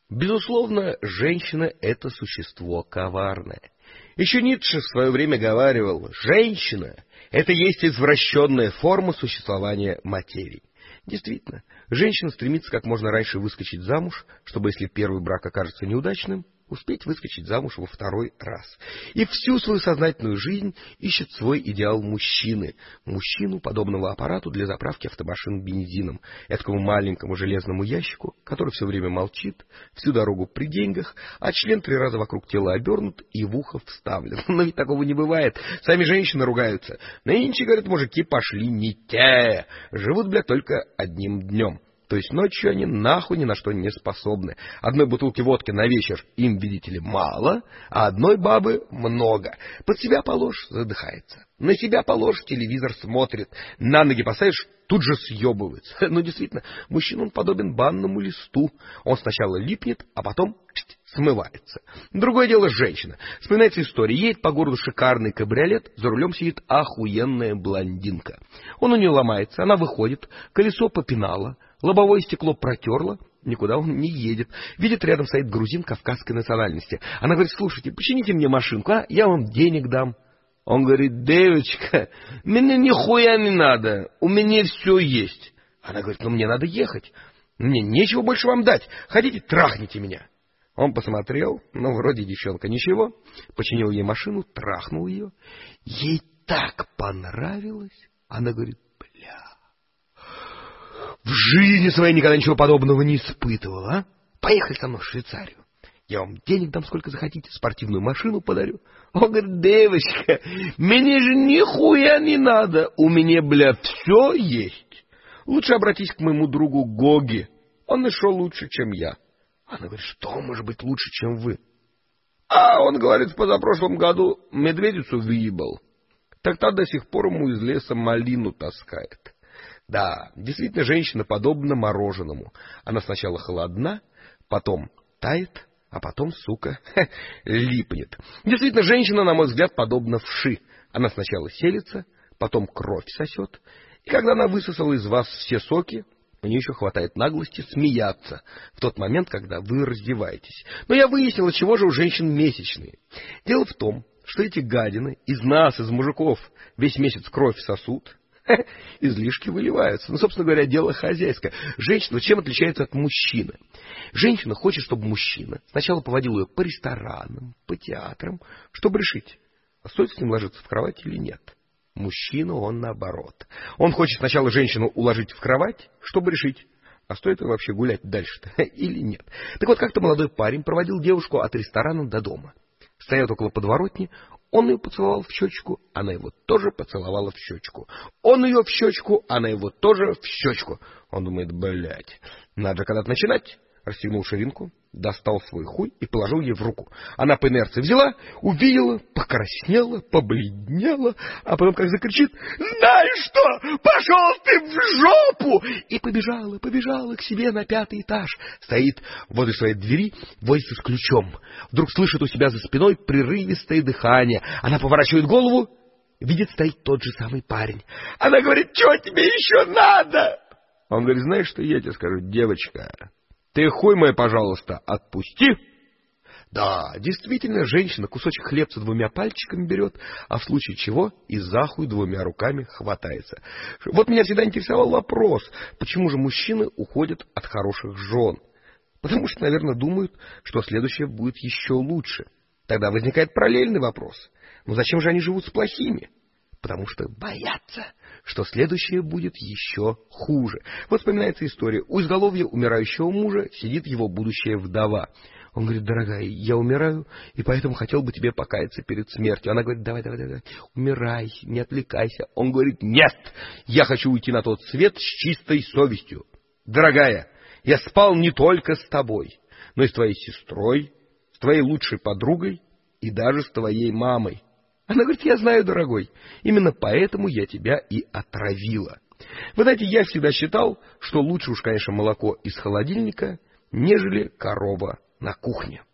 Безусловно, женщина — это существо коварное. Еще Ницше в свое время говаривал: женщина — это есть извращенная форма существования материи. Действительно, женщина стремится как можно раньше выскочить замуж, чтобы, если первый брак окажется неудачным, успеть выскочить замуж во второй раз. И всю свою сознательную жизнь ищет свой идеал мужчины. Мужчину, подобного аппарату для заправки автомашин бензином, этому маленькому железному ящику, который все время молчит, всю дорогу при деньгах, а член 3 раза вокруг тела обернут и в ухо вставлен. Но ведь такого не бывает. Сами женщины ругаются. Нынче, говорят, мужики пошли не те. Живут, блядь, только одним днем. То есть ночью они нахуй ни на что не способны. Одной бутылки водки на вечер им, видите ли, мало, а одной бабы много. Под себя положишь — задыхается. На себя положишь — телевизор смотрит. На ноги поставишь — тут же съебывается. Но действительно, мужчина он подобен банному листу. Он сначала липнет, а потом смывается. Другое дело женщина. Вспоминается история. Едет по городу шикарный кабриолет, за рулем сидит охуенная блондинка. Он у нее ломается, она выходит, колесо попинало, лобовое стекло протерло, никуда он не едет. Видит, рядом стоит грузин кавказской национальности. Она говорит: слушайте, почините мне машинку, а? Я вам денег дам. Он говорит: девочка, мне нихуя не надо, у меня все есть. Она говорит: ну мне надо ехать, мне нечего больше вам дать, хотите, трахните меня. Он посмотрел, ну вроде девчонка ничего, починил ей машину, трахнул ее. Ей так понравилось, она говорит: бля, в жизни своей никогда ничего подобного не испытывала, а? Поехали со мной в Швейцарию. Я вам денег дам сколько захотите, спортивную машину подарю. Он говорит: девочка, мне же нихуя не надо, у меня, бля, все есть. Лучше обратись к моему другу Гоги, он еще лучше, чем я. Она говорит: что может быть лучше, чем вы? А он говорит: в позапрошлом году медведицу выебал. Так та до сих пор ему из леса малину таскает. Да, действительно, женщина подобна мороженому. Она сначала холодна, потом тает, а потом, сука, липнет. Действительно, женщина, на мой взгляд, подобна вши. Она сначала селится, потом кровь сосет, и когда она высосала из вас все соки, у нее еще хватает наглости смеяться в тот момент, когда вы раздеваетесь. Но я выяснил, чего же у женщин месячные. Дело в том, что эти гадины из нас, из мужиков, весь месяц кровь сосут, излишки выливаются. Ну, собственно говоря, дело хозяйское. Женщина чем отличается от мужчины? Женщина хочет, чтобы мужчина сначала поводил ее по ресторанам, по театрам, чтобы решить, а стоит с ним ложиться в кровать или нет. Мужчина, он наоборот. Он хочет сначала женщину уложить в кровать, чтобы решить, а стоит ли вообще гулять дальше-то или нет. Так вот, как-то молодой парень проводил девушку от ресторана до дома. Стоят около подворотни, он ее поцеловал в щечку, она его тоже поцеловала в щечку. Он ее в щечку, она его тоже в щечку. Он думает: блять, надо когда-то начинать. Расстегнул ширинку, достал свой хуй и положил ей в руку. Она по инерции взяла, увидела, покраснела, побледнела, а потом как закричит: знаешь что, пошел ты в жопу! И побежала к себе на 5-й этаж. Стоит возле своей двери, возится с ключом. Вдруг слышит у себя за спиной прерывистое дыхание. Она поворачивает голову, видит, стоит тот же самый парень. Она говорит: что тебе еще надо? Он говорит: знаешь, что я тебе скажу, девочка? Ты хуй мой, пожалуйста, отпусти. Да, действительно, женщина кусочек хлебца 2 пальчиками берет, а в случае чего и за хуй 2 руками хватается. Вот меня всегда интересовал вопрос, почему же мужчины уходят от хороших жен? Потому что, наверное, думают, что следующее будет еще лучше. Тогда возникает параллельный вопрос: ну зачем же они живут с плохими? Потому что боятся, что следующее будет еще хуже. Вот вспоминается история. У изголовья умирающего мужа сидит его будущая вдова. Он говорит: дорогая, я умираю, и поэтому хотел бы тебе покаяться перед смертью. Она говорит: давай, умирай, не отвлекайся. Он говорит: нет, я хочу уйти на тот свет с чистой совестью. Дорогая, я спал не только с тобой, но и с твоей сестрой, с твоей лучшей подругой и даже с твоей мамой. Она говорит: я знаю, дорогой, именно поэтому я тебя и отравила. Вы знаете, я всегда считал, что лучше уж, конечно, молоко из холодильника, нежели корова на кухне.